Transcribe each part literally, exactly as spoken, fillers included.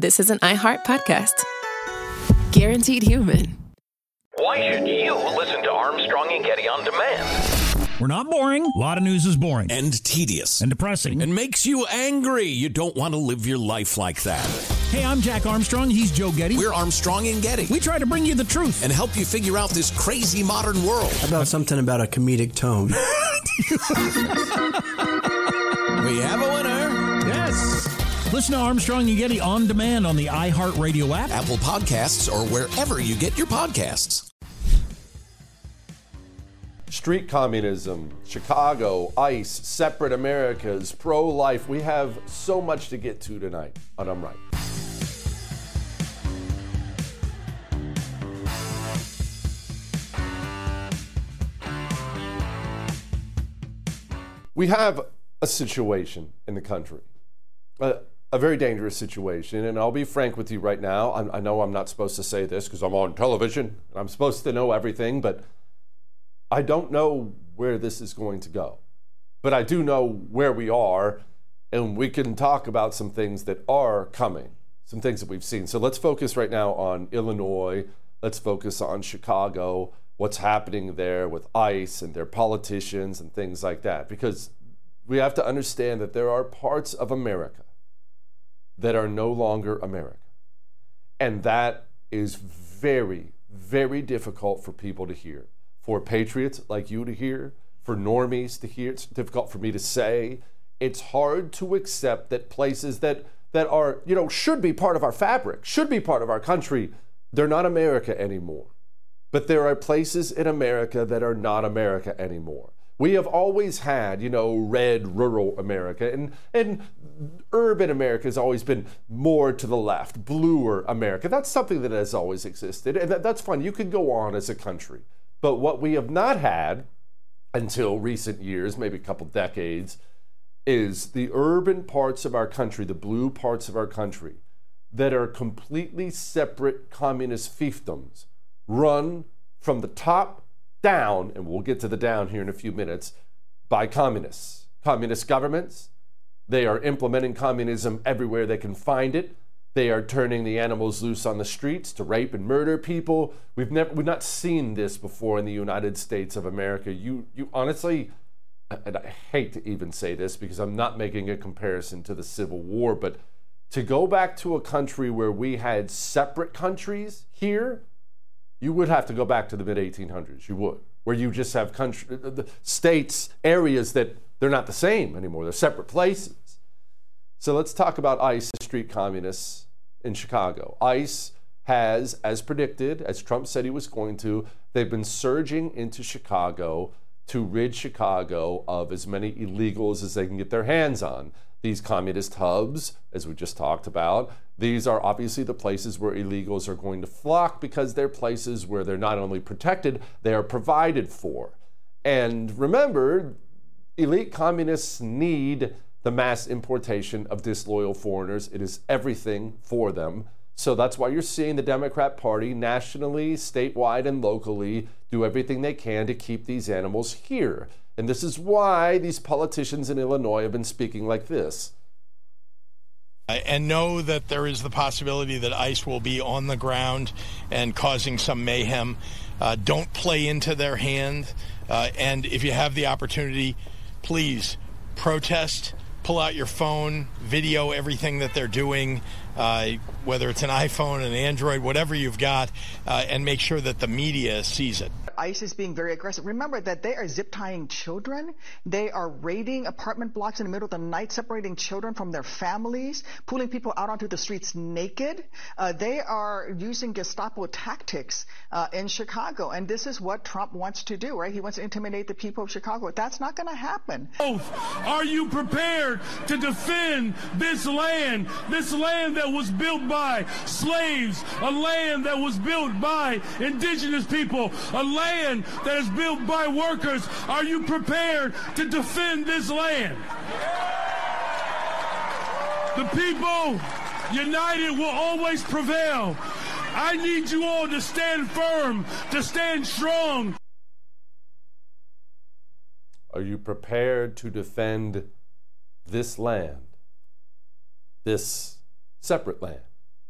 this is an iHeart podcast. Guaranteed human. Why should you listen to Armstrong and Getty on demand? We're not boring. A lot of news is boring. And tedious. And depressing. And makes you angry. You don't want to live your life like that. Hey, I'm Jack Armstrong. He's Joe Getty. We're Armstrong and Getty. We try to bring you the truth. And help you figure out this crazy modern world. How about something about a comedic tone? We have a winner. Yes. Listen to Armstrong and Getty on demand on the iHeartRadio app, Apple Podcasts, or wherever you get your podcasts. Street communism, Chicago, ICE, separate Americas, pro-life. We have so much to get to tonight on I'm Right. We have a situation in the country, a, a very dangerous situation, and I'll be frank with you right now. I, I know I'm not supposed to say this because I'm on television, and I'm supposed to know everything, but I don't know where this is going to go. But I do know where we are, and we can talk about some things that are coming, some things that we've seen. So let's focus right now on Illinois. Let's focus on Chicago, what's happening there with ICE and their politicians and things like that. Because we have to understand that there are parts of America that are no longer America. And that is very, very difficult for people to hear. For patriots like you to hear, for normies to hear. It's difficult for me to say. It's hard to accept that places that, that are, you know, should be part of our fabric, should be part of our country, they're not America anymore. But there are places in America that are not America anymore. We have always had, you know, red rural America, and, and urban America has always been more to the left, bluer America. That's something that has always existed, and that, that's fine. You could go on as a country. But what we have not had until recent years, maybe a couple decades, is the urban parts of our country, the blue parts of our country, that are completely separate communist fiefdoms, run from the top down, and we'll get to the down here in a few minutes, by communists. Communist governments, they are implementing communism everywhere they can find it. They are turning the animals loose on the streets to rape and murder people. We've never, we've not seen this before in the United States of America. You, you honestly, and I hate to even say this because I'm not making a comparison to the Civil War, but to go back to a country where we had separate countries here, you would have to go back to the mid eighteen hundreds. You would, where you just have country, the states, areas that they're not the same anymore. They're separate places. So let's talk about ICE, the street communists in Chicago. ICE has, as predicted, as Trump said he was going to, they've been surging into Chicago to rid Chicago of as many illegals as they can get their hands on. These communist hubs, as we just talked about, these are obviously the places where illegals are going to flock because they're places where they're not only protected, they are provided for. And remember, elite communists need the mass importation of disloyal foreigners. It is everything for them. So that's why you're seeing the Democrat Party nationally, statewide, and locally do everything they can to keep these animals here. And this is why these politicians in Illinois have been speaking like this. And know that there is the possibility that ICE will be on the ground and causing some mayhem. Uh, don't play into their hand. Uh, and if you have the opportunity, please protest. Pull out your phone, video everything that they're doing, uh, whether it's an iPhone, an Android, whatever you've got, uh, and make sure that the media sees it. ICE is being very aggressive. Remember that they are zip tying children. They are raiding apartment blocks in the middle of the night, separating children from their families, pulling people out onto the streets naked. Uh, they are using Gestapo tactics uh, in Chicago. And this is what Trump wants to do, right? He wants to intimidate the people of Chicago. That's not going to happen. Are you prepared to defend this land, this land that was built by slaves, a land that was built by indigenous people, a land that is built by workers? Are you prepared to defend this land? The people united will always prevail. I need you all to stand firm, to stand strong. Are you prepared to defend this land, this separate land,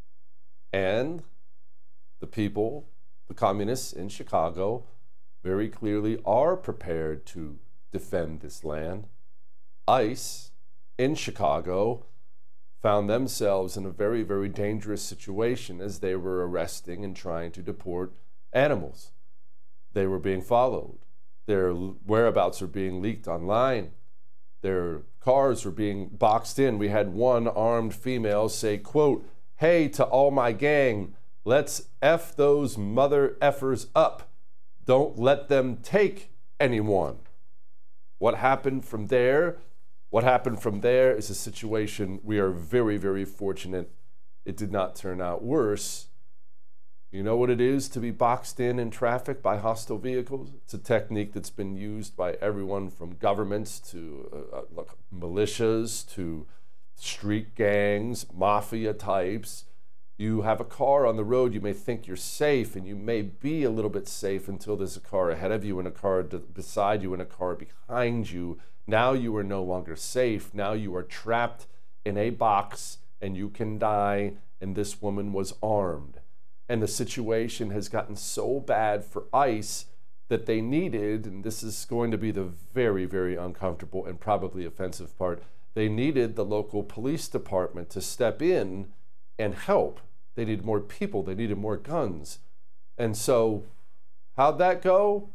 And the people, the communists in Chicago, very clearly are prepared to defend this land. ICE in Chicago found themselves in a very, very dangerous situation as they were arresting and trying to deport animals. They were being followed. Their whereabouts were being leaked online. Their cars were being boxed in. We had one armed female say, quote, "Hey to all my gang, let's F those mother effers up. Don't let them take anyone." What happened from there? What happened from there is a situation we are very, very fortunate it did not turn out worse. You know what it is to be boxed in in traffic by hostile vehicles? It's a technique that's been used by everyone from governments to uh, look, militias to street gangs, mafia types. You have a car on the road, you may think you're safe, and you may be a little bit safe until there's a car ahead of you and a car d- beside you and a car behind you. Now you are no longer safe. Now you are trapped in a box and you can die, and this woman was armed. And the situation has gotten so bad for ICE that they needed, and this is going to be the very, very uncomfortable and probably offensive part, they needed the local police department to step in and help. They needed more people. They needed more guns. And so how'd that go?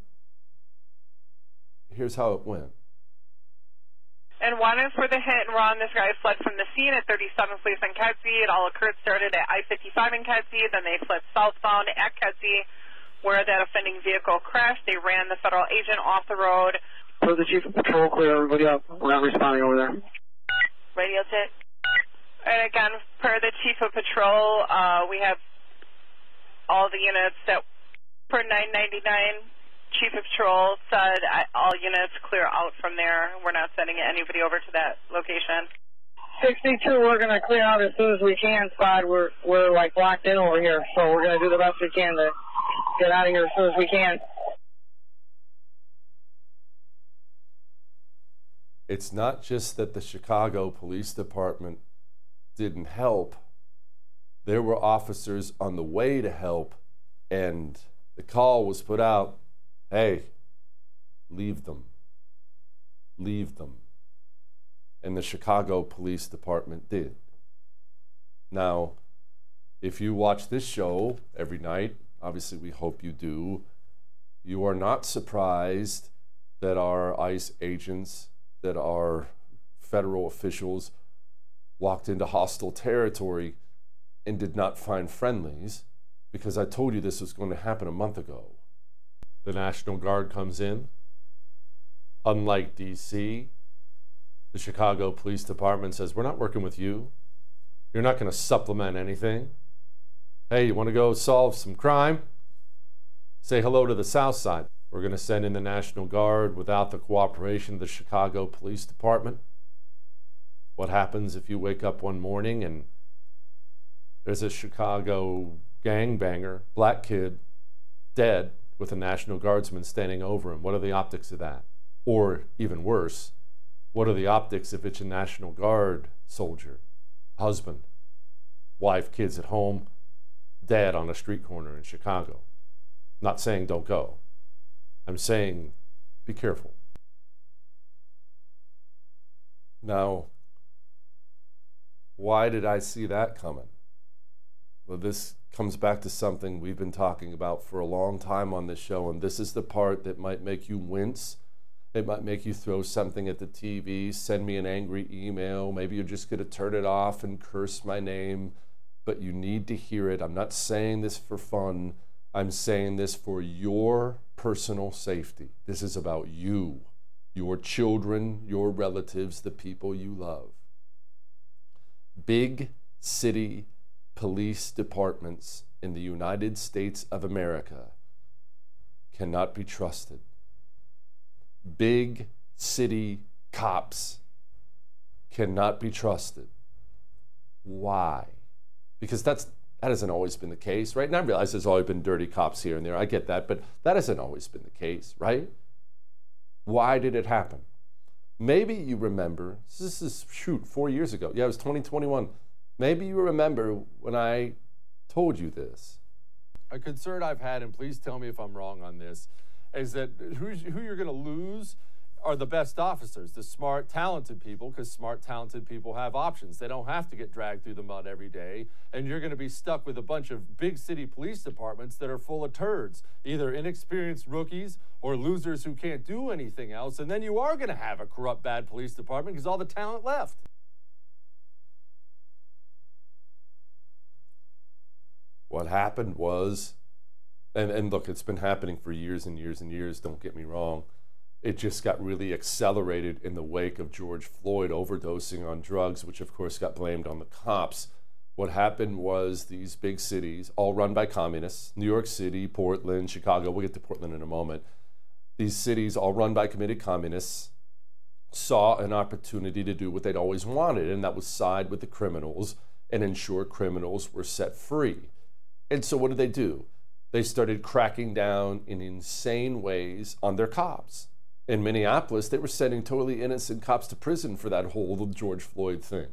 Here's how it went. And one is for the hit and run. This guy fled from the scene at thirty-seventh Place in Kedzie. It all occurred, started at I fifty-five in Kedzie. Then they fled southbound at Kedzie, where that offending vehicle crashed. They ran the federal agent off the road. So the chief of patrol, clear everybody up. We're not responding over there. Radio check. And again, per the chief of patrol, uh, we have all the units that per nine ninety-nine. Chief of Patrol said all units clear out from there. We're not sending anybody over to that location. sixty-two, we're going to clear out as soon as we can, Spot. We're, we're like locked in over here, so we're going to do the best we can to get out of here as soon as we can. It's not just that the Chicago Police Department didn't help. There were officers on the way to help, and the call was put out, hey, leave them. Leave them. And the Chicago Police Department did. Now, if you watch this show every night, obviously we hope you do, you are not surprised that our ICE agents, that our federal officials walked into hostile territory and did not find friendlies, because I told you this was going to happen a month ago. The National Guard comes in. Unlike D C, the Chicago Police Department says, we're not working with you. You're not going to supplement anything. Hey, you want to go solve some crime? Say hello to the South Side. We're going to send in the National Guard without the cooperation of the Chicago Police Department. What happens if you wake up one morning and there's a Chicago gangbanger, black kid, dead, with a National Guardsman standing over him? What are the optics of that? Or even worse, what are the optics if it's a National Guard soldier, husband, wife, kids at home, dad on a street corner in Chicago? Not saying don't go. I'm saying be careful. Now, why did I see that coming? Well, this comes back to something we've been talking about for a long time on this show, and this is the part that might make you wince. It might make you throw something at the T V, send me an angry email. Maybe you're just going to turn it off and curse my name, but you need to hear it. I'm not saying this for fun. I'm saying this for your personal safety. This is about you, your children, your relatives, the people you love. Big city police departments in the United States of America cannot be trusted. Big city cops cannot be trusted. Why? Because that's that hasn't always been the case, right? And I realize there's always been dirty cops here and there. I get that, but that hasn't always been the case, right? Why did it happen? Maybe you remember, this is, shoot, four years ago. Yeah, it was twenty twenty-one. Maybe you remember when I told you this. A concern I've had, and please tell me if I'm wrong on this, is that who's, who you're going to lose are the best officers, the smart, talented people, because smart, talented people have options. They don't have to get dragged through the mud every day, and you're going to be stuck with a bunch of big city police departments that are full of turds, either inexperienced rookies or losers who can't do anything else, and then you are going to have a corrupt, bad police department because all the talent left. What happened was, and, and look, it's been happening for years and years and years, don't get me wrong. It just got really accelerated in the wake of George Floyd overdosing on drugs, which of course got blamed on the cops. What happened was these big cities, all run by communists, New York City, Portland, Chicago, we'll get to Portland in a moment. These cities, all run by committed communists, saw an opportunity to do what they'd always wanted, and that was side with the criminals and ensure criminals were set free. And so what did they do? They started cracking down in insane ways on their cops. In Minneapolis, they were sending totally innocent cops to prison for that whole George Floyd thing.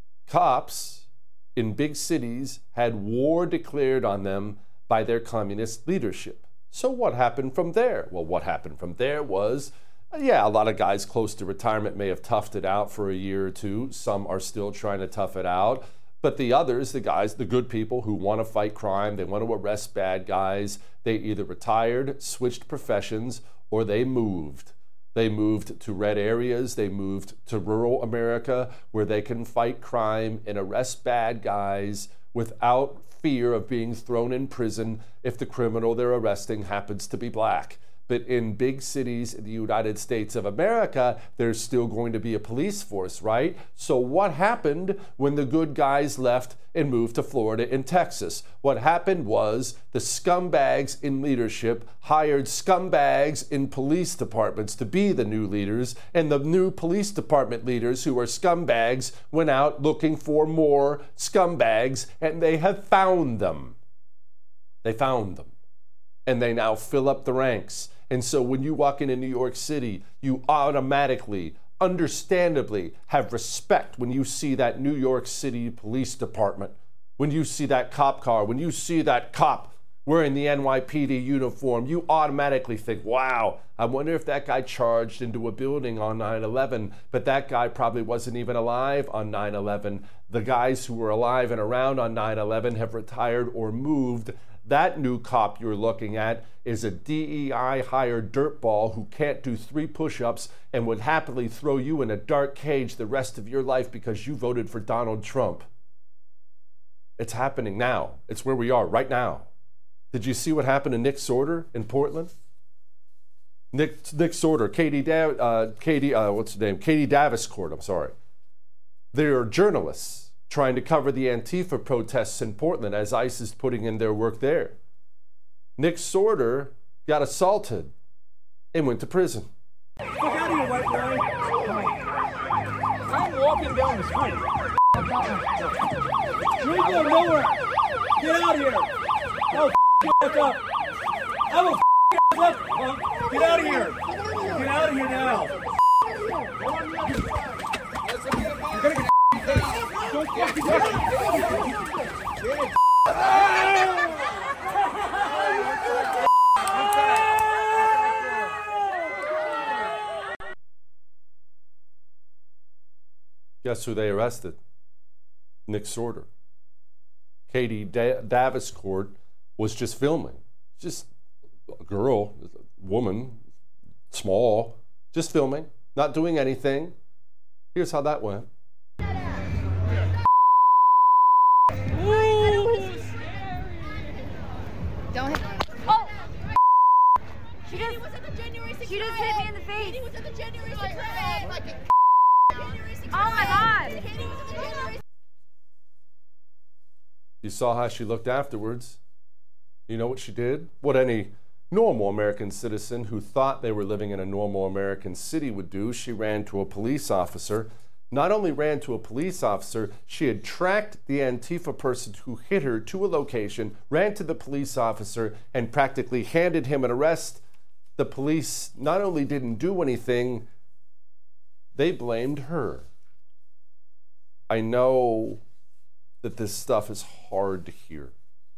Cops in big cities had war declared on them by their communist leadership. So what happened from there? Well, what happened from there was, yeah, a lot of guys close to retirement may have toughed it out for a year or two. Some are still trying to tough it out. But the others, the guys, the good people who want to fight crime, they want to arrest bad guys, they either retired, switched professions, or they moved. They moved to red areas, they moved to rural America where they can fight crime and arrest bad guys without fear of being thrown in prison if the criminal they're arresting happens to be black. But in big cities in the United States of America, there's still going to be a police force, right? So what happened when the good guys left and moved to Florida and Texas? What happened was the scumbags in leadership hired scumbags in police departments to be the new leaders, and the new police department leaders who are scumbags went out looking for more scumbags, and they have found them. They found them. And they now fill up the ranks. And so when you walk into New York City, you automatically, understandably, have respect when you see that New York City Police Department, when you see that cop car, when you see that cop wearing the N Y P D uniform, you automatically think, wow, I wonder if that guy charged into a building on nine eleven, but that guy probably wasn't even alive on nine eleven. The guys who were alive and around on nine eleven have retired or moved. That new cop you're looking at is a D E I hired dirtball who can't do three push-ups and would happily throw you in a dark cage the rest of your life because you voted for Donald Trump. It's happening now. It's where we are right now. Did you see what happened to Nick Sorter in Portland? Nick Nick Sorter, Katie, da- uh, Katie, uh, what's her name? Katie Davenport. I'm sorry. They are journalists trying to cover the Antifa protests in Portland as ICE is putting in their work there. Nick Sorter got assaulted and went to prison. Get out of here, white boy. I'm walking down the street. You ain't going nowhere. Get out of here. I'll f*** you back up. I will f*** you back up, punk. Get out of here. Get out of here now. You're gonna get Don't fucking get Guess who they arrested? Nick Sorter. Katie da- Davenport was just filming. Just a girl, a woman, small, just filming, not doing anything. Here's how that went. Don't hit me. Oh! She just, she just hit me in the face. Was at the January sixth parade. Oh my God! You saw how she looked afterwards. You know what she did? What any normal American citizen who thought they were living in a normal American city would do. She ran to a police officer. Not only ran to a police officer, she had tracked the Antifa person who hit her to a location, ran to the police officer, and practically handed him an arrest. The police not only didn't do anything, they blamed her. I know that this stuff is hard to hear.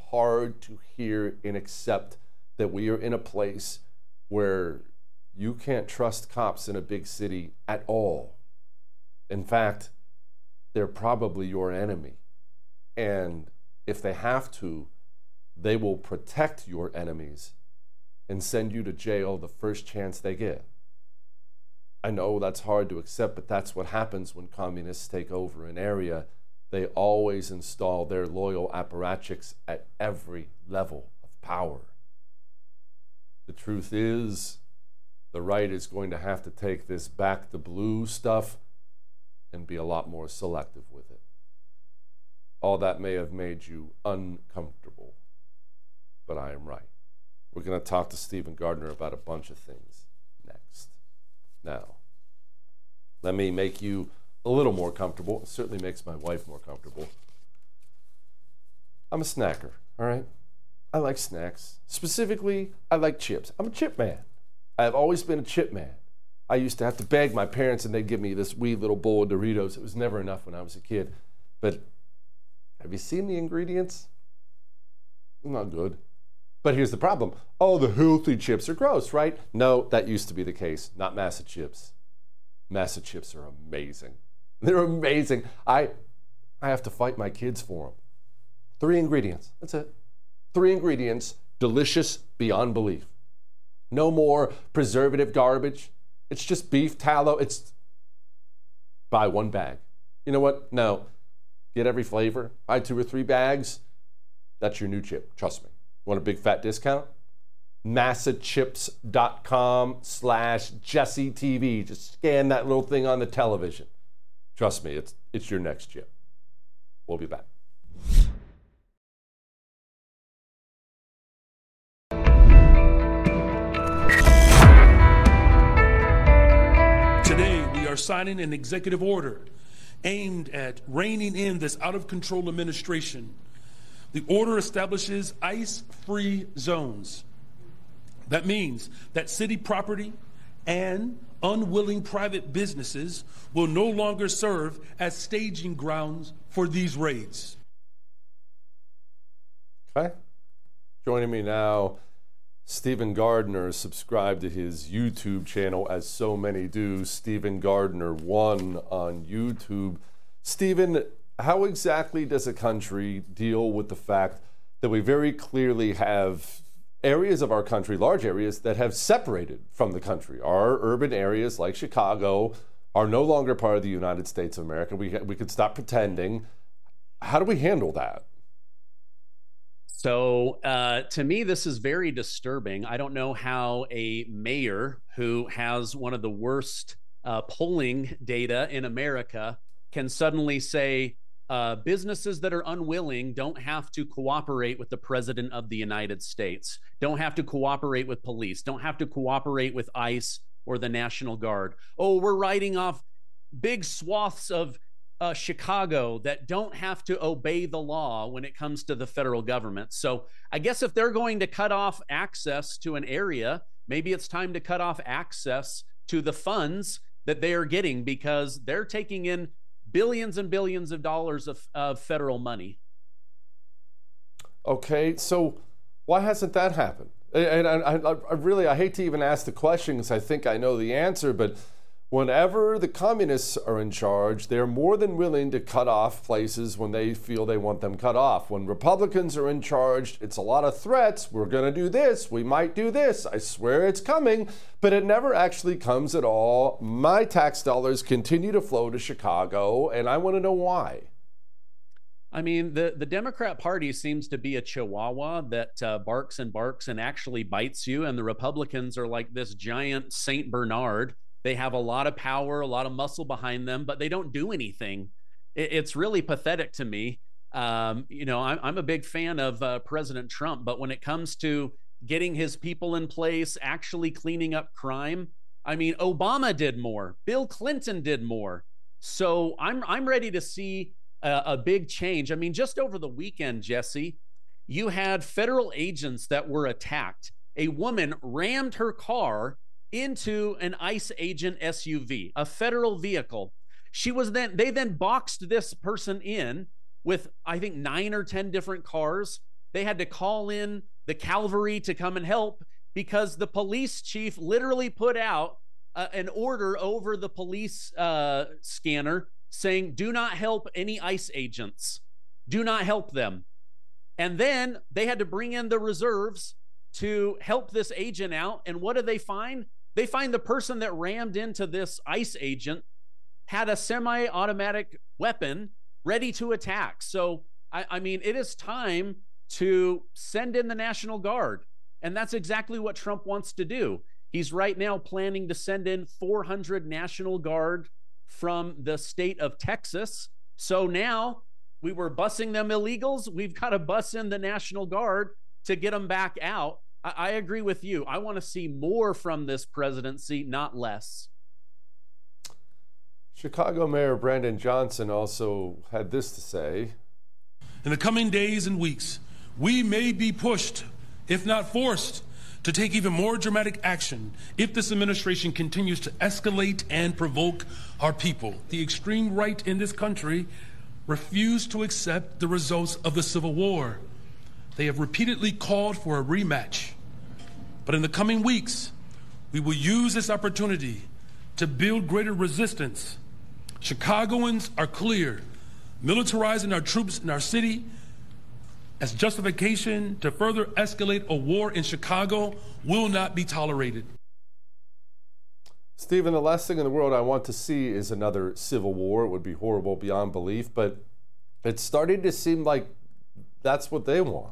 hard to hear and accept that we are in a place where you can't trust cops in a big city at all. In fact, they're probably your enemy. And if they have to, they will protect your enemies and send you to jail the first chance they get. I know that's hard to accept, but that's what happens when communists take over an area. They always install their loyal apparatchiks at every level of power. The truth is, the right is going to have to take this back the blue stuff and be a lot more selective with it. All that may have made you uncomfortable, but I am right. We're going to talk to Stephen Gardner about a bunch of things next. Now, let me make you a little more comfortable. It certainly makes my wife more comfortable. I'm a snacker, all right? I like snacks. Specifically, I like chips. I'm a chip man. I've always been a chip man. I used to have to beg my parents and they'd give me this wee little bowl of Doritos. It was never enough when I was a kid. But have you seen the ingredients? Not good. But here's the problem. Oh, the healthy chips are gross, right? No, that used to be the case. Not Massa chips. Massa chips are amazing. They're amazing. I, I have to fight my kids for them. Three ingredients. That's it. Three ingredients. Delicious beyond belief. No more preservative garbage. It's just beef tallow. It's buy one bag. You know what? No. Get every flavor. Buy two or three bags. That's your new chip. Trust me. Want a big fat discount? massachips.com slash Jesse TV. Just scan that little thing on the television. Trust me, it's it's your next chip. We'll be back. Today, we are signing an executive order aimed at reining in this out-of-control administration. The order establishes ICE-free zones. That means that city property and unwilling private businesses will no longer serve as staging grounds for these raids. Okay. Joining me now, Stephen Gardner. Subscribe to his YouTube channel, as so many do. Stephen Gardner one on YouTube. Stephen, how exactly does a country deal with the fact that we very clearly have areas of our country, large areas, that have separated from the country? Our urban areas, like Chicago, are no longer part of the United States of America. We, we could stop pretending. How do we handle that? So uh, to me, this is very disturbing. I don't know how a mayor who has one of the worst uh, polling data in America can suddenly say uh, businesses that are unwilling don't have to cooperate with the president of the United States, don't have to cooperate with police, don't have to cooperate with ICE or the National Guard. Oh, we're writing off big swaths of Uh, Chicago that don't have to obey the law when it comes to the federal government. So I guess if they're going to cut off access to an area, maybe it's time to cut off access to the funds that they are getting, because they're taking in billions and billions of dollars of, of federal money. Okay, so why hasn't that happened? And I, I, I really, I hate to even ask the question because I think I know the answer, but whenever the communists are in charge, they're more than willing to cut off places when they feel they want them cut off. When Republicans are in charge, it's a lot of threats. We're going to do this. We might do this. I swear it's coming. But it never actually comes at all. My tax dollars continue to flow to Chicago, and I want to know why. I mean, the, the Democrat Party seems to be a chihuahua that uh, barks and barks and actually bites you, and the Republicans are like this giant Saint Bernard. They have a lot of power, a lot of muscle behind them, but they don't do anything. It, it's really pathetic to me. Um, you know, I'm, I'm a big fan of uh, President Trump, but when it comes to getting his people in place, actually cleaning up crime, I mean, Obama did more. Bill Clinton did more. So I'm I'm ready to see a, a big change. I mean, just over the weekend, Jesse, you had federal agents that were attacked. A woman rammed her car into an ICE agent S U V, a federal vehicle. She was then, they then boxed this person in with, I think, nine or ten different cars. they had to call in the cavalry to come and help because the police chief literally put out uh, an order over the police uh, scanner saying, do not help any ICE agents. Do not help them. And then they had to bring in the reserves to help this agent out. And what do they find? They find the person that rammed into this ICE agent had a semi-automatic weapon ready to attack. So, I, I mean, it is time to send in the National Guard. And that's exactly what Trump wants to do. He's right now planning to send in four hundred National Guard from the state of Texas. So now we were busing them illegals. We've got to bus in the National Guard to get them back out. I, I agree with you. I want to see more from this presidency, not less. Chicago Mayor Brandon Johnson also had this to say. In the coming days and weeks, we may be pushed, if not forced, to take even more dramatic action if this administration continues to escalate and provoke our people. The extreme right in this country refuse to accept the results of the Civil War. They have repeatedly called for a rematch. But in the coming weeks, we will use this opportunity to build greater resistance. Chicagoans are clear. Militarizing our troops in our city as justification to further escalate a war in Chicago will not be tolerated. Stephen, the last thing in the world I want to see is another civil war. It would be horrible beyond belief, but it's starting to seem like that's what they want.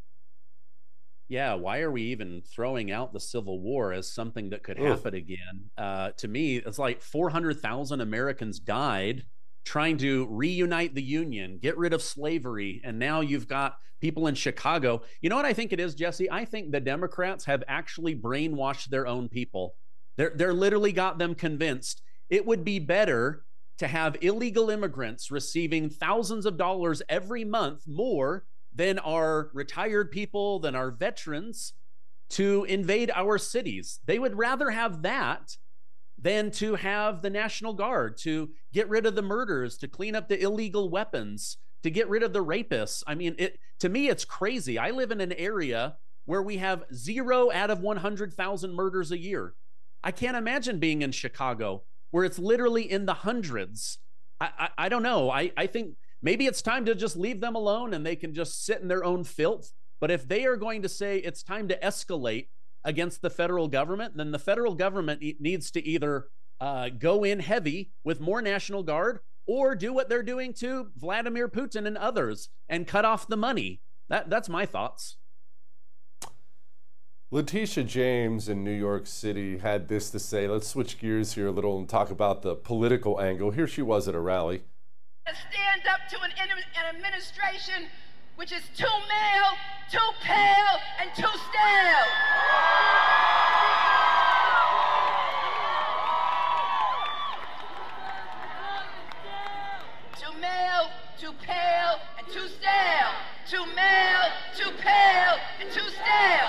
Yeah, why are we even throwing out the Civil War as something that could happen Ugh. again? Uh, to me, it's like four hundred thousand Americans died trying to reunite the Union, get rid of slavery, and now you've got people in Chicago. You know what I think it is, Jesse? I think the Democrats have actually brainwashed their own people. They're, they're literally got them convinced it would be better to have illegal immigrants receiving thousands of dollars every month more than our retired people, than our veterans, to invade our cities. They would rather have that than to have the National Guard, to get rid of the murders, to clean up the illegal weapons, to get rid of the rapists. I mean, it to me, it's crazy. I live in an area where we have zero out of one hundred thousand murders a year. I can't imagine being in Chicago where it's literally in the hundreds. I, I, I don't know. I, I think maybe it's time to just leave them alone and they can just sit in their own filth. But if they are going to say it's time to escalate against the federal government, then the federal government needs to either uh, go in heavy with more National Guard or do what they're doing to Vladimir Putin and others and cut off the money. That, that's my thoughts. Letitia James in New York City had this to say. Let's switch gears here a little and talk about the political angle. Here she was at a rally. Stand up to an, an administration which is too male, too pale, and too stale. Too male, too pale, and too stale. Too male, too pale, and too stale.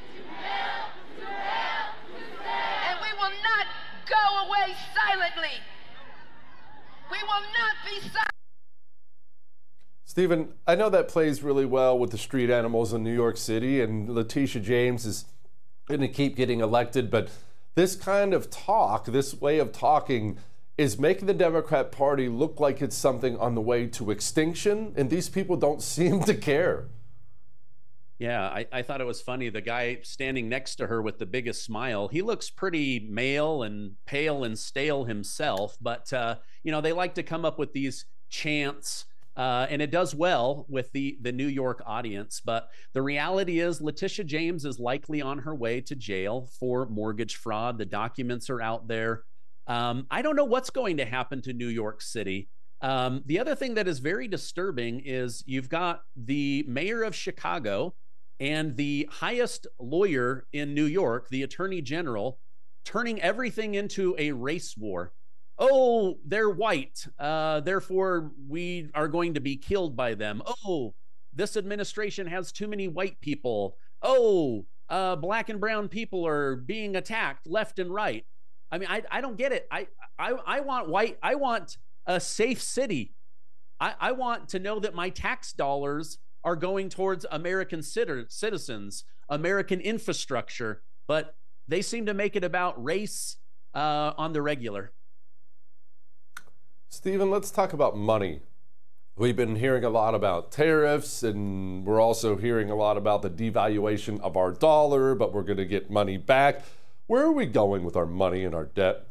And we will not go away silently. We will not be silent. Stephen, I know that plays really well with the street animals in New York City, and Letitia James is going to keep getting elected, but this kind of talk, this way of talking, is making the Democrat Party look like it's something on the way to extinction, and these people don't seem to care. Yeah, I, I thought it was funny. The guy standing next to her with the biggest smile, he looks pretty male and pale and stale himself, but, uh, you know, they like to come up with these chants. Uh, and it does well with the, the New York audience. But the reality is Letitia James is likely on her way to jail for mortgage fraud. The documents are out there. Um, I don't know what's going to happen to New York City. Um, the other thing that is very disturbing is you've got the mayor of Chicago and the highest lawyer in New York, the attorney general, turning everything into a race war. Oh, they're white, uh, therefore we are going to be killed by them. Oh, this administration has too many white people. Oh, uh, black and brown people are being attacked left and right. I mean, I, I don't get it. I, I, I want white, I want a safe city. I, I want to know that my tax dollars are going towards American citizens, American infrastructure, but they seem to make it about race uh, on the regular. Stephen, let's talk about money. We've been hearing a lot about tariffs, and we're also hearing a lot about the devaluation of our dollar, but we're going to get money back. Where are we going with our money and our debt?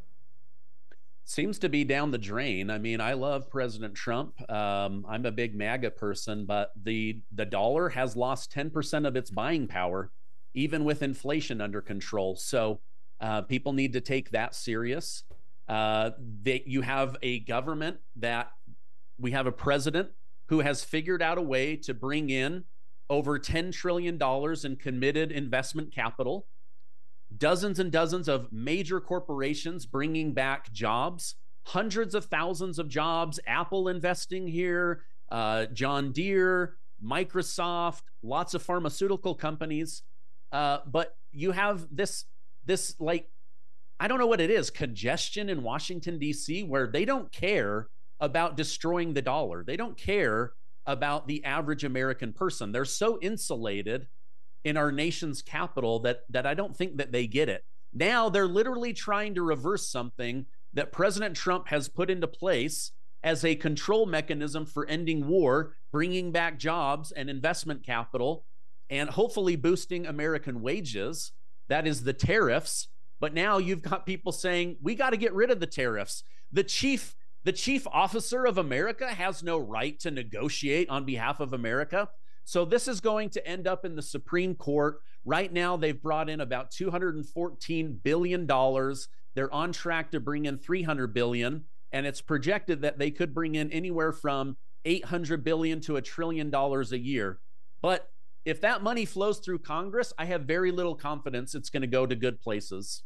Seems to be down the drain. I mean, I love President Trump. Um, I'm a big MAGA person, but the the dollar has lost ten percent of its buying power, even with inflation under control. So uh, people need to take that serious. Uh, that you have a government that we have a president who has figured out a way to bring in over ten trillion dollars in committed investment capital, dozens and dozens of major corporations bringing back jobs, hundreds of thousands of jobs, Apple investing here, uh, John Deere, Microsoft, lots of pharmaceutical companies. Uh, but you have this, this like, I don't know what it is, congestion in Washington, D C, where they don't care about destroying the dollar. They don't care about the average American person. They're so insulated in our nation's capital that, that I don't think that they get it. Now they're literally trying to reverse something that President Trump has put into place as a control mechanism for ending war, bringing back jobs and investment capital, and hopefully boosting American wages. That is the tariffs. But now you've got people saying, we got to get rid of the tariffs. The chief The chief officer of America has no right to negotiate on behalf of America. So this is going to end up in the Supreme Court. Right now, they've brought in about two hundred fourteen billion dollars. They're on track to bring in three hundred billion dollars. And it's projected that they could bring in anywhere from eight hundred billion dollars to a trillion dollars a year. But if that money flows through Congress, I have very little confidence it's going to go to good places.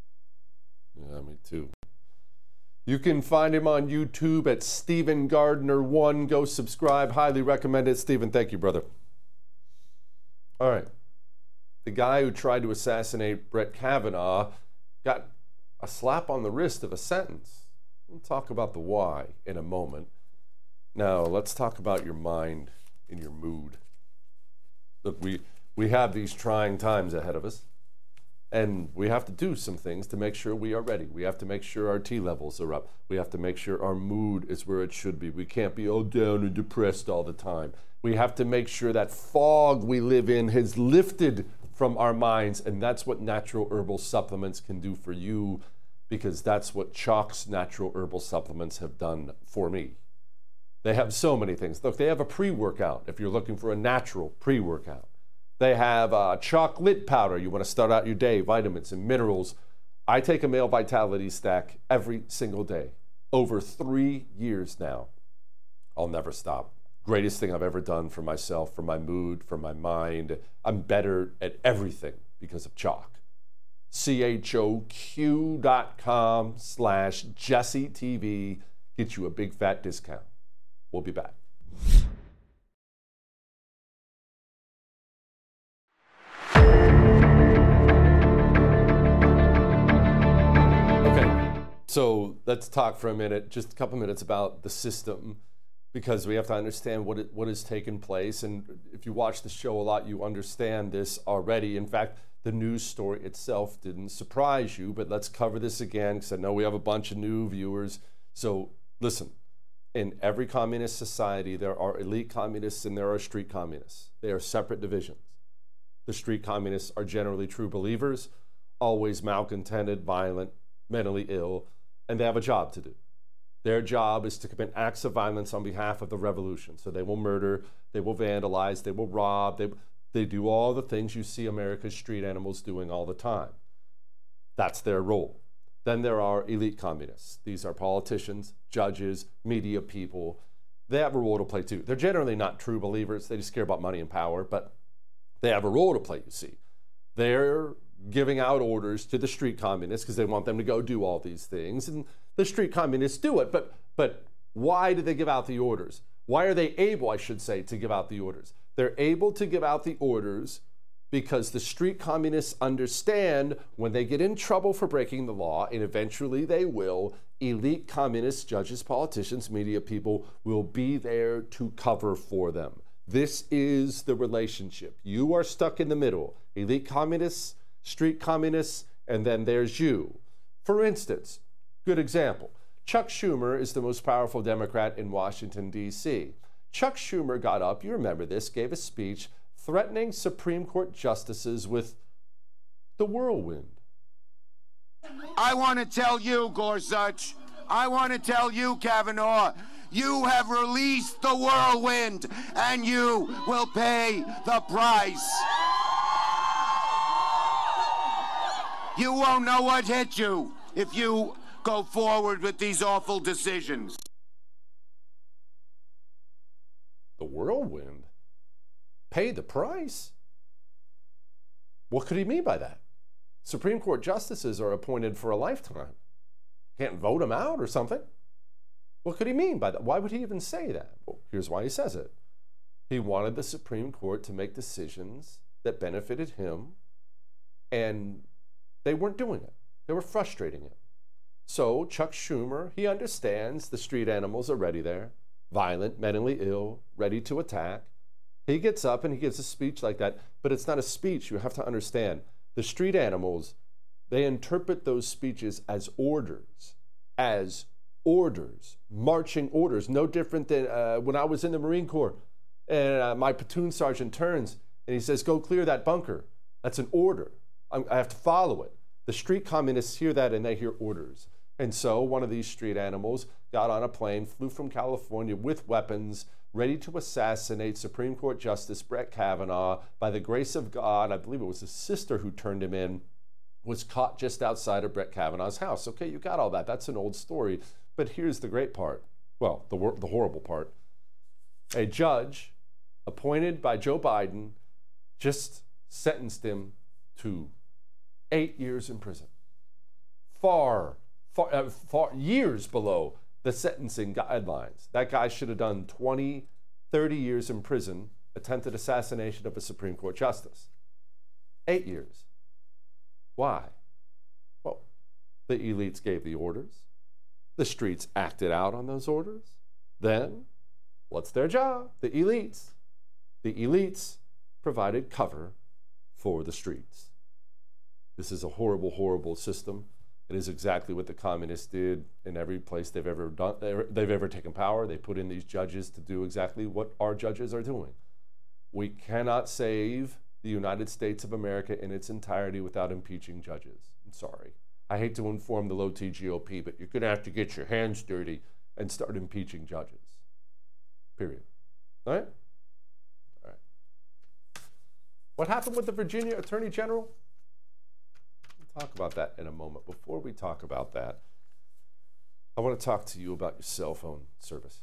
Yeah, me too. You can find him on YouTube at Stephen Gardner one. Go subscribe. Highly recommend it. Stephen, thank you, brother. All right. The guy who tried to assassinate Brett Kavanaugh got a slap on the wrist of a sentence. We'll talk about the why in a moment. Now, let's talk about your mind and your mood. Look, we, we have these trying times ahead of us. And we have to do some things to make sure we are ready. We have to make sure our T levels are up. We have to make sure our mood is where it should be. We can't be all down and depressed all the time. We have to make sure that fog we live in has lifted from our minds. And that's what natural herbal supplements can do for you, because that's what Choq's natural herbal supplements have done for me. They have so many things. Look, they have a pre-workout if you're looking for a natural pre-workout. They have uh, chocolate powder. You want to start out your day, vitamins and minerals. I take a male vitality stack every single day. Over three years now. I'll never stop. Greatest thing I've ever done for myself, for my mood, for my mind. I'm better at everything because of Choq. C H O Q dot com slash Jesse T V. Get you a big fat discount. We'll be back. So let's talk for a minute, just a couple minutes about the system, because we have to understand what it, what has taken place. And if you watch the show a lot, you understand this already. In fact, the news story itself didn't surprise you, but let's cover this again, because I know we have a bunch of new viewers. So listen, in every communist society, there are elite communists and there are street communists. They are separate divisions. The street communists are generally true believers, always malcontented, violent, mentally ill, and they have a job to do. Their job is to commit acts of violence on behalf of the revolution. So they will murder, they will vandalize, they will rob, they, they do all the things you see America's street animals doing all the time. That's their role. Then there are elite communists. These are politicians, judges, media people. They have a role to play too. They're generally not true believers. They just care about money and power, but they have a role to play, you see. They're giving out orders to the street communists because they want them to go do all these things. And the street communists do it. But, but why do they give out the orders? Why are they able, I should say, to give out the orders? They're able to give out the orders because the street communists understand when they get in trouble for breaking the law, and eventually they will, elite communists, judges, politicians, media people will be there to cover for them. This is the relationship. You are stuck in the middle. Elite communists, street communists, and then there's you. For instance, good example, Chuck Schumer is the most powerful Democrat in Washington, D C Chuck Schumer got up, you remember this, gave a speech threatening Supreme Court justices with the whirlwind. I want to tell you, Gorsuch, I want to tell you, Kavanaugh, you have released the whirlwind, and you will pay the price. You won't know what hit you if you go forward with these awful decisions. The whirlwind? Pay the price? What could he mean by that? Supreme Court justices are appointed for a lifetime. Can't vote them out or something? What could he mean by that? Why would he even say that? Well, here's why he says it. He wanted the Supreme Court to make decisions that benefited him, and they weren't doing it. They were frustrating him. So Chuck Schumer, he understands the street animals are ready there, violent, mentally ill, ready to attack. He gets up and he gives a speech like that, but it's not a speech. You have to understand. The street animals, they interpret those speeches as orders, as orders, marching orders, no different than uh, when I was in the Marine Corps and uh, my platoon sergeant turns and he says, go clear that bunker. That's an order. I'm, I have to follow it. The street communists hear that and they hear orders. And so one of these street animals got on a plane, flew from California with weapons, ready to assassinate Supreme Court Justice Brett Kavanaugh. By the grace of God, I believe it was his sister who turned him in, was caught just outside of Brett Kavanaugh's house. Okay, you got all that. That's an old story. But here's the great part. Well, the, the horrible part. A judge appointed by Joe Biden just sentenced him to eight years in prison. Far, far, uh, far years below the sentencing guidelines. That guy should have done twenty, thirty years in prison, attempted assassination of a Supreme Court justice. Eight years. Why? Well, the elites gave the orders. The streets acted out on those orders. Then, what's their job? The elites. The elites provided cover for the streets. This is a horrible, horrible system. It is exactly what the communists did in every place they've ever done. They've ever taken power. They put in these judges to do exactly what our judges are doing. We cannot save the United States of America in its entirety without impeaching judges. I'm sorry. I hate to inform the low T G O P, but you're going to have to get your hands dirty and start impeaching judges. Period. All right? All right. What happened with the Virginia Attorney General? Talk about that in a moment. Before we talk about that, I want to talk to you about your cell phone service.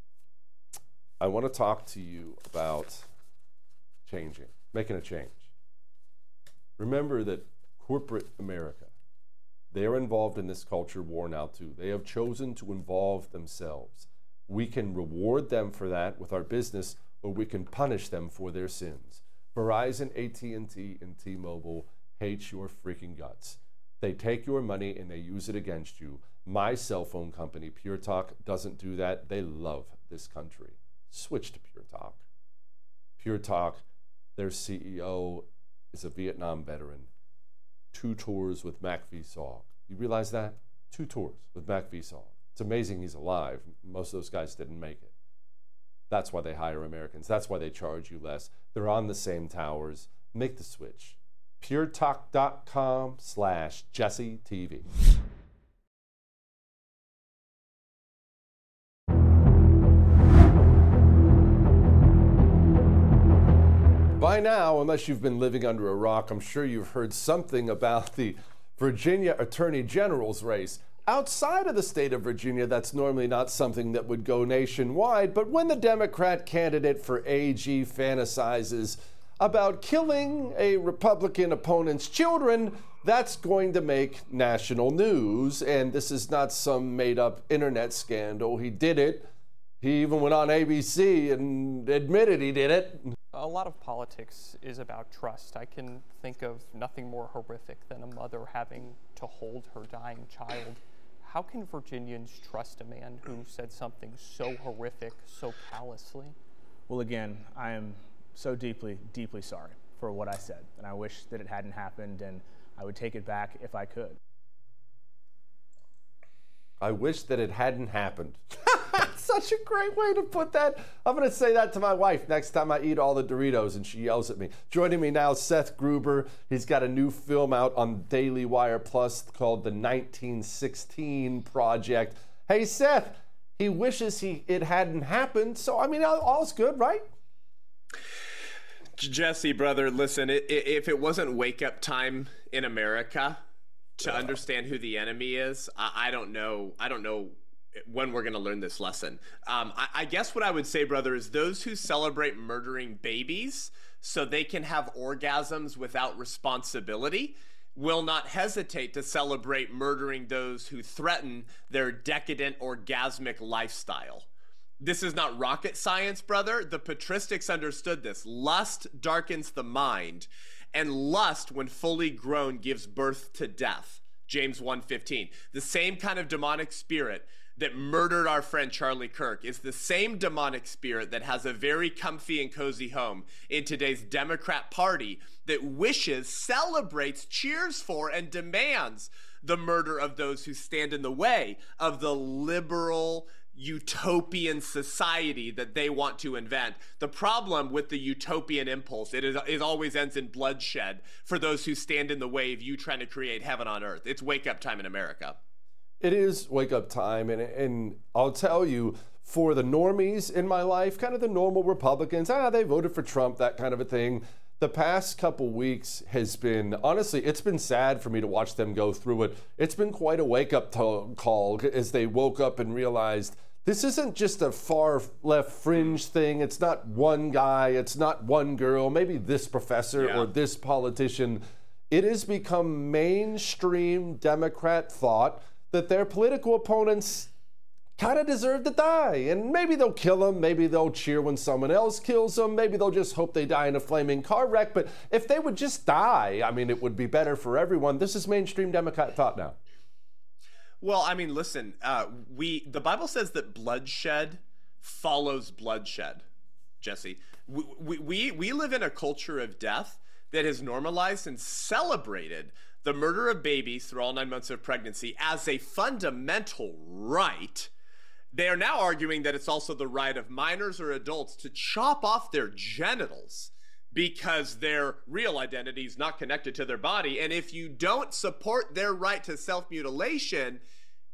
I want to talk to you about changing, making a change. Remember that corporate America, they're involved in this culture war now too. They have chosen to involve themselves. We can reward them for that with our business, or we can punish them for their sins. Verizon, A T and T, and T-Mobile hates your freaking guts. They take your money and they use it against you. My cell phone company, Pure Talk, doesn't do that. They love this country. Switch to Pure Talk. Pure Talk, their C E O is a Vietnam veteran. Two tours with Mac V. Saul. You realize that? Two tours with Mac V. Saul. It's amazing he's alive. Most of those guys didn't make it. That's why they hire Americans. That's why they charge you less. They're on the same towers. Make the switch. puretalk.com slash Jesse TV. By now, unless you've been living under a rock, I'm sure you've heard something about the Virginia Attorney General's race. Outside of the state of Virginia, that's normally not something that would go nationwide, but when the Democrat candidate for A G fantasizes about killing a Republican opponent's children, that's going to make national news. And this is not some made-up internet scandal. He did it. He even went on A B C and admitted he did it. A lot of politics is about trust. I can think of nothing more horrific than a mother having to hold her dying child. How can Virginians trust a man who said something so horrific so callously? Well, again, I am so deeply, deeply sorry for what I said, and I wish that it hadn't happened, and I would take it back if I could. I wish that it hadn't happened. Such a great way to put that. I'm going to say that to my wife next time I eat all the Doritos and she yells at me. Joining me now, Seth Gruber. He's got a new film out on Daily Wire Plus called The nineteen sixteen Project. Hey, Seth, he wishes he it hadn't happened. So, I mean, all's good, right? Jesse, brother, listen, if it wasn't wake up time in America to understand who the enemy is, I don't know. I don't know when we're going to learn this lesson. Um, I, I guess what I would say, brother, is those who celebrate murdering babies so they can have orgasms without responsibility will not hesitate to celebrate murdering those who threaten their decadent orgasmic lifestyle. This is not rocket science, brother. The patristics understood this. Lust darkens the mind, and lust, when fully grown, gives birth to death. James one fifteen. The same kind of demonic spirit that murdered our friend Charlie Kirk is the same demonic spirit that has a very comfy and cozy home in today's Democrat Party that wishes, celebrates, cheers for, and demands the murder of those who stand in the way of the liberal utopian society that they want to invent. The problem with the utopian impulse, it is it always ends in bloodshed for those who stand in the way of you trying to create heaven on earth. It's wake up time in America. It is wake up time, and and I'll tell you, for the normies in my life, kind of the normal Republicans, ah, they voted for Trump, that kind of a thing. The past couple weeks has been, honestly, it's been sad for me to watch them go through it. It's been quite a wake-up to- call as they woke up and realized this isn't just a far left fringe thing. It's not one guy. It's not one girl, maybe this professor yeah. or this politician. It has become mainstream Democrat thought that their political opponents kind of deserve to die. And maybe they'll kill them. Maybe they'll cheer when someone else kills them. Maybe they'll just hope they die in a flaming car wreck. But if they would just die, I mean, it would be better for everyone. This is mainstream Democrat thought now. Well, I mean, listen, uh, we the Bible says that bloodshed follows bloodshed, Jesse. We, we, we, we live in a culture of death that has normalized and celebrated the murder of babies through all nine months of pregnancy as a fundamental right. They are now arguing that it's also the right of minors or adults to chop off their genitals because their real identity is not connected to their body. And if you don't support their right to self-mutilation,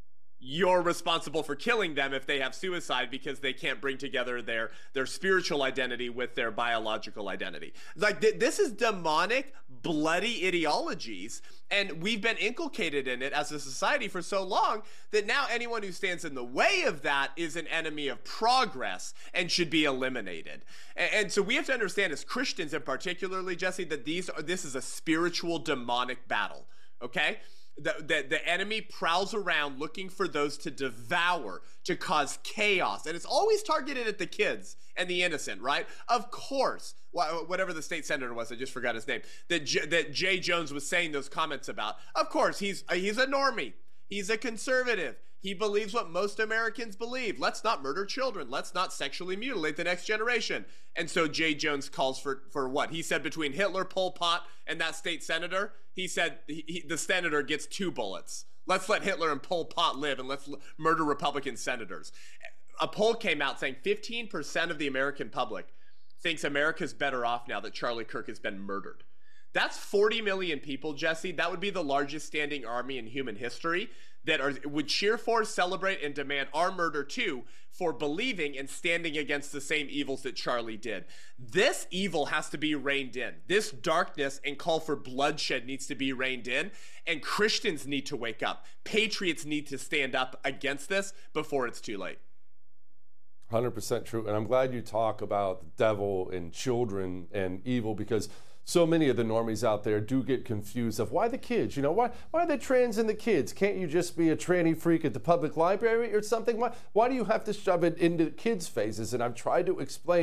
you're responsible for killing them if they have suicide because they can't bring together their their spiritual identity with their biological identity. Like th- this is demonic, bloody ideologies, and we've been inculcated in it as a society for so long that now anyone who stands in the way of that is an enemy of progress and should be eliminated. And, and so we have to understand, as Christians in particularly, Jesse, that these are, this is a spiritual demonic battle, okay? The, the, the enemy prowls around looking for those to devour, to cause chaos. And it's always targeted at the kids and the innocent, right? Of course, whatever the state senator was, I just forgot his name, that, J, that Jay Jones was saying those comments about. Of course, he's, he's a normie. He's a conservative. He believes what most Americans believe. Let's not murder children. Let's not sexually mutilate the next generation. And so Jay Jones calls for, for what? He said between Hitler, Pol Pot, and that state senator, he said he, he, the senator gets two bullets. Let's let Hitler and Pol Pot live, and let's l- murder Republican senators. A poll came out saying fifteen percent of the American public thinks America's better off now that Charlie Kirk has been murdered. That's forty million people, Jesse. That would be the largest standing army in human history that are, would cheer for, celebrate, and demand our murder too for believing and standing against the same evils that Charlie did. This evil has to be reined in. This darkness and call for bloodshed needs to be reined in, and Christians need to wake up. Patriots need to stand up against this before it's too late. one hundred percent true. And I'm glad you talk about the devil and children and evil, because so many of the normies out there do get confused of why the kids, you know, why why are they trans in the kids? Can't you just be a tranny freak at the public library or something? Why, why do you have to shove it into kids' faces? And I've tried to explain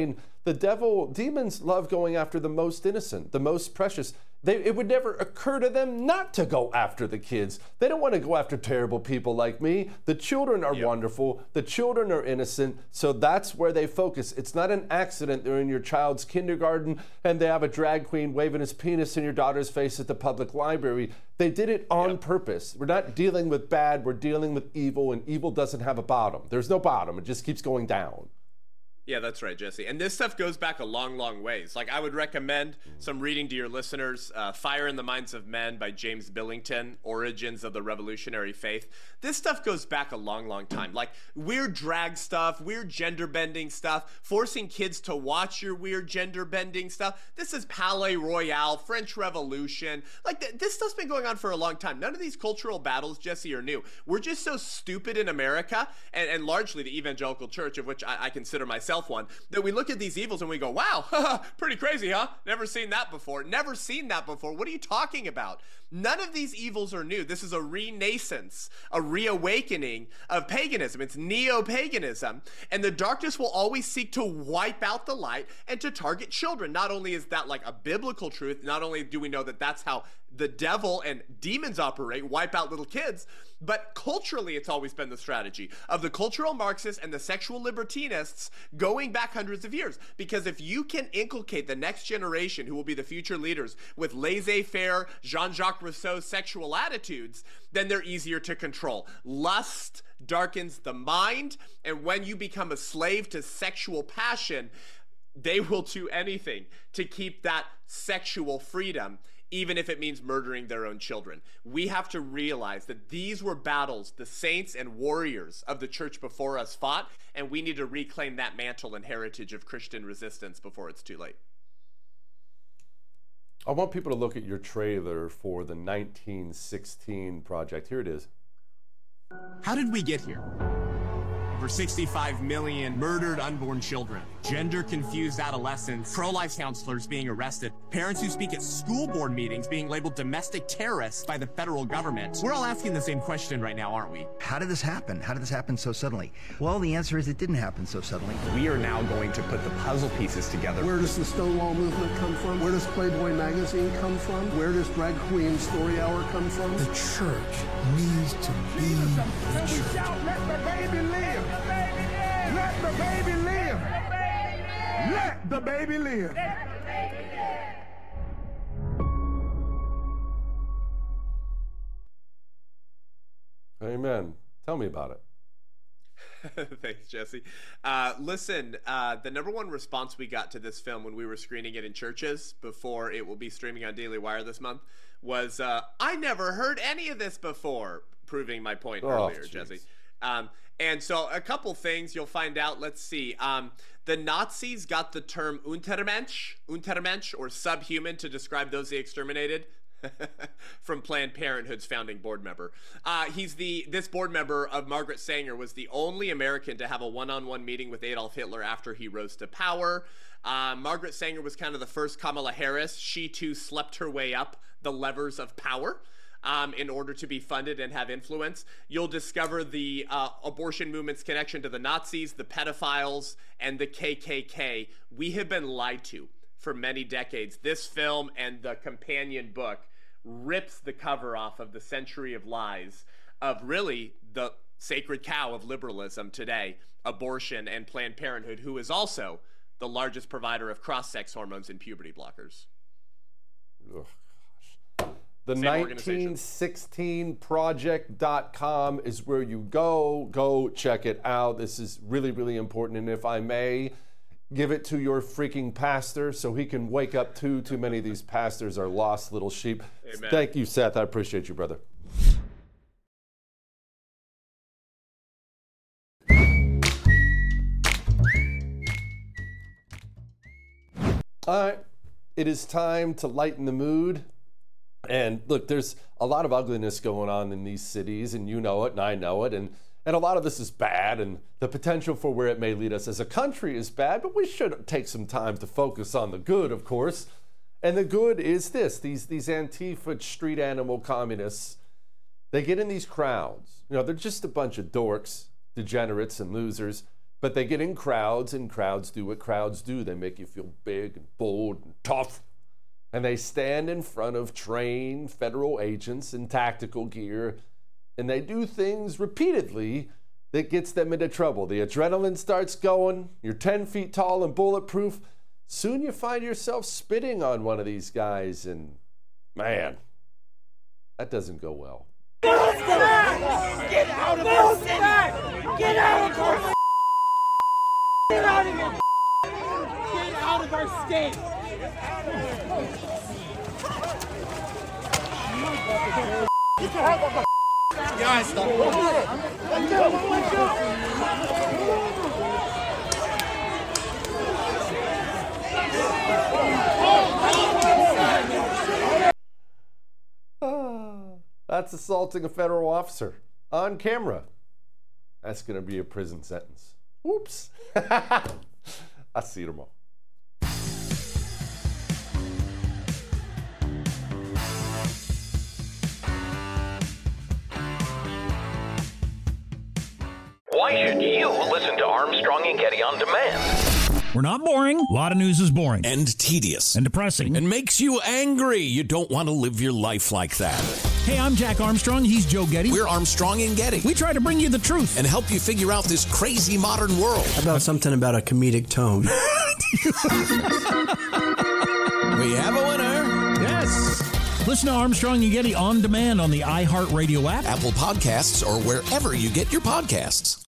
The devil, demons love going after the most innocent, the most precious. They, it would never occur to them not to go after the kids. They don't want to go after terrible people like me. The children are yep. wonderful. The children are innocent. So that's where they focus. It's not an accident they're in your child's kindergarten and they have a drag queen waving his penis in your daughter's face at the public library. They did it on yep. purpose. We're not dealing with bad. We're dealing with evil, and evil doesn't have a bottom. There's no bottom. It just keeps going down. Yeah, that's right, Jesse. And this stuff goes back a long, long ways. Like, I would recommend some reading to your listeners. Uh, Fire in the Minds of Men by James Billington, Origins of the Revolutionary Faith. This stuff goes back a long, long time. Like, weird drag stuff, weird gender-bending stuff, forcing kids to watch your weird gender-bending stuff. This is Palais Royale, French Revolution. Like, th- this stuff's been going on for a long time. None of these cultural battles, Jesse, are new. We're just so stupid in America, and, and largely the evangelical church, of which I, I consider myself one, that we look at these evils and we go, wow, pretty crazy, huh? Never seen that before. Never seen that before. What are you talking about? None of these evils are new. This is a renaissance, a reawakening of paganism. It's neo-paganism. And the darkness will always seek to wipe out the light and to target children. Not only is that like a biblical truth, not only do we know that that's how the devil and demons operate, wipe out little kids, but culturally it's always been the strategy of the cultural Marxists and the sexual libertinists going back hundreds of years. Because if you can inculcate the next generation who will be the future leaders with laissez-faire, Jean-Jacques Rousseau sexual attitudes, then they're easier to control. Lust darkens the mind, and when you become a slave to sexual passion, they will do anything to keep that sexual freedom, even if it means murdering their own children. We have to realize that these were battles the saints and warriors of the church before us fought, and we need to reclaim that mantle and heritage of Christian resistance before it's too late. I want people to look at your trailer for the nineteen sixteen project. Here it is. How did we get here? Over sixty-five million murdered unborn children, gender-confused adolescents, pro-life counselors being arrested, parents who speak at school board meetings being labeled domestic terrorists by the federal government. We're all asking the same question right now, aren't we? How did this happen? How did this happen so suddenly? Well, the answer is it didn't happen so suddenly. We are now going to put the puzzle pieces together. Where does the Stonewall movement come from? Where does Playboy magazine come from? Where does Drag Queen Story Hour come from? The church needs to be the church. Let the baby live! Let the baby live! Let the baby live! Amen. Tell me about it. Thanks, Jesse. Uh, listen, uh, the number one response we got to this film when we were screening it in churches before it will be streaming on Daily Wire this month was, uh, I never heard any of this before, proving my point oh, earlier, geez. Jesse. Um, and so a couple things you'll find out. Let's see. Um, the Nazis got the term Untermensch, Untermensch, or subhuman to describe those they exterminated. From Planned Parenthood's founding board member. Uh, he's the this board member of Margaret Sanger was the only American to have a one-on-one meeting with Adolf Hitler after he rose to power. Uh, Margaret Sanger was kind of the first Kamala Harris. She too slept her way up the levers of power um, in order to be funded and have influence. You'll discover the uh, abortion movement's connection to the Nazis, the pedophiles, and the K K K. We have been lied to for many decades. This film and the companion book rips the cover off of the century of lies of really the sacred cow of liberalism today, abortion and Planned Parenthood, who is also the largest provider of cross-sex hormones and puberty blockers. Oh, gosh. The nineteen sixteen project dot com is where you go. Go check it out. This is really, really important. And if I may, give it to your freaking pastor so he can wake up too. Too many of these pastors are lost little sheep. Amen. Thank you, Seth. I appreciate you, brother. All right. It is time to lighten the mood. And look, there's a lot of ugliness going on in these cities, and you know it, and I know it. And And a lot of this is bad, and the potential for where it may lead us as a country is bad, but we should take some time to focus on the good, of course. And the good is this, these, these Antifa street animal communists, they get in these crowds. You know, they're just a bunch of dorks, degenerates, and losers, But they get in crowds, and crowds do what crowds do. They make you feel big and bold and tough. And they stand in front of trained federal agents in tactical gear, and they do things repeatedly that gets them into trouble. The adrenaline starts going. You're ten feet tall and bulletproof. Soon you find yourself spitting on one of these guys, and man, that doesn't go well. Get out of our city! Get out of our Get out of here! Get out of our state! Guys, stop! Let go! Let go! That's assaulting a federal officer on camera. That's going to be a prison sentence. Oops. I'll see you tomorrow. Why should you listen to Armstrong and Getty on demand? We're not boring. A lot of news is boring. And tedious. And depressing. And makes you angry. You don't want to live your life like that. Hey, I'm Jack Armstrong. He's Joe Getty. We're Armstrong and Getty. We try to bring you the truth. And help you figure out this crazy modern world. How about something about a comedic tone? We have a winner. Yes. Listen to Armstrong and Getty on demand on the iHeartRadio app, Apple Podcasts, or wherever you get your podcasts.